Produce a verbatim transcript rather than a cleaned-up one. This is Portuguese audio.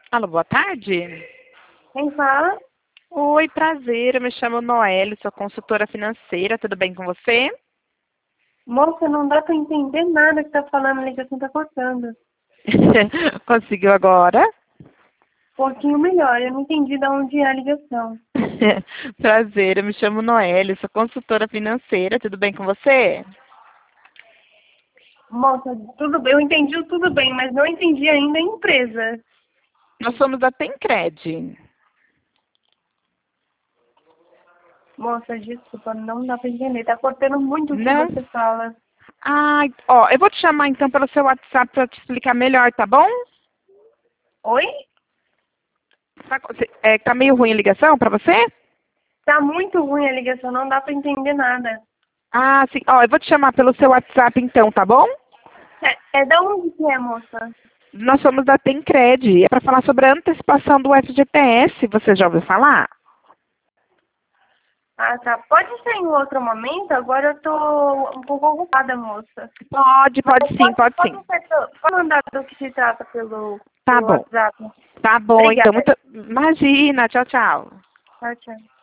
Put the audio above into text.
Alô, boa tarde. Quem fala? Oi, prazer. Eu me chamo Noelle, sou consultora financeira. Tudo bem com você? Moça, não dá pra entender nada que tá falando, a ligação tá cortando. Conseguiu agora? Um pouquinho melhor, eu não entendi de onde é a ligação. Prazer, eu me chamo Noelle, sou consultora financeira. Tudo bem com você? Moça, tudo bem, eu entendi o tudo bem, mas não entendi ainda a empresa. Nós somos da Tencred. Moça, desculpa, não dá pra entender, tá cortando muito o que Não? você fala. Ai, ó, eu vou te chamar então pelo seu WhatsApp para te explicar melhor, tá bom? Oi? Tá, cê- é, tá meio ruim a ligação para você? Tá muito ruim a ligação, não dá pra entender nada. Ah, sim. Ó, eu vou te chamar pelo seu WhatsApp então, tá bom? É, é da onde que é, moça? Nós somos da Tencred. É para falar sobre a antecipação do F G T S. Você já ouviu falar? Ah, tá. Pode ser em outro momento? Agora eu tô um pouco ocupada, moça. Pode, pode Mas sim, pode, pode pode, sim. ser, pode mandar do que se trata pelo, Tá pelo bom. WhatsApp. Tá bom, então. Obrigada. Muito... Imagina. Tchau, tchau. Tchau, tchau.